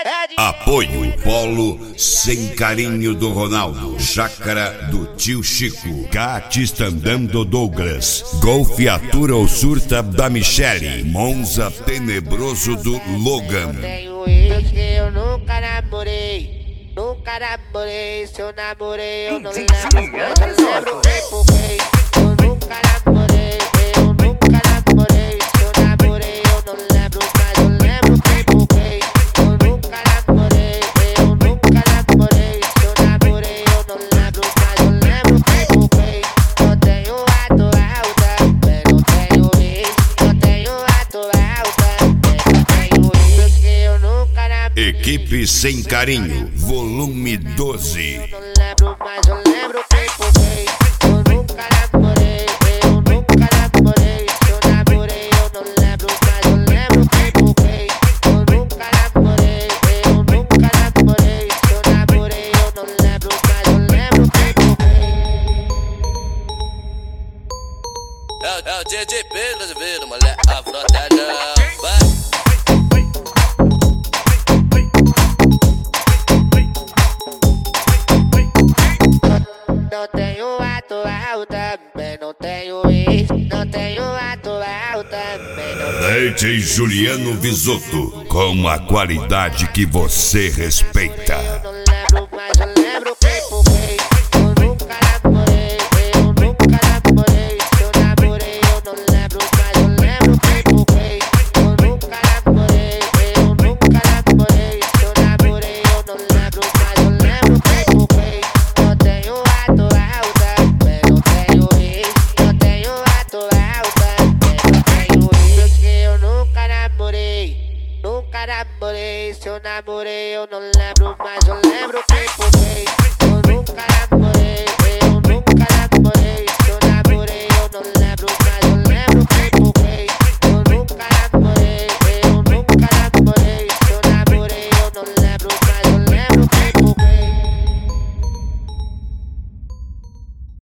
Apoio Polo Sem Carinho do Ronaldo, Chácara do Tio Chico, Catistandam do Douglas, Golfiatura ou Surta da Michele, Monza Tenebroso do Logan. Tenho ex que eu nunca namorei, nunca namorei. Se eu namorei eu não lembro, mas eu lembro quem foi. Eu nunca namorei, eu nunca namorei. Se eu namorei eu não lembro, mas eu lembro quem foi. Eu nunca namorei, eu nunca namorei. Se eu namorei eu não lembro, mas eu lembro quem foi. Eu tenho ato alta, mas não tenho ex. Eu tenho ato alta, mas não tenho ex que eu nunca namorei. Equipe Sem Carinho, volume 12. Eu não lembro, mas eu lembro quem foi. Eu nunca namorei, eu nunca namorei. Se eu namorei eu não lembro, mas eu lembro quem foi. Eu nunca namorei, eu nunca namorei. Se eu namorei eu não lembro, mas eu lembro quem foi. É o DJP brasileiro, moleque, a frota não vai. Não tenho ato alta, também não tenho ex. Não tenho ato alta, também não tenho. DJ Juliano Visotto, com a qualidade que você respeita. Eu não lembro, mas eu lembro quem foi. Eu nunca namorei, eu nunca namorei. Se eu namorei eu não lembro, mas eu lembro quem foi. Eu nunca namorei, eu nunca namorei. Se eu namorei eu não lembro, mas eu lembro quem foi. Eu tenho ato alta, mas não tenho ex. Eu tenho ato alta, mas não tenho ex que eu nunca namorei. Nunca namorei, se eu namorei eu não lembro, mas eu lembro quem foi. Eu nunca namorei.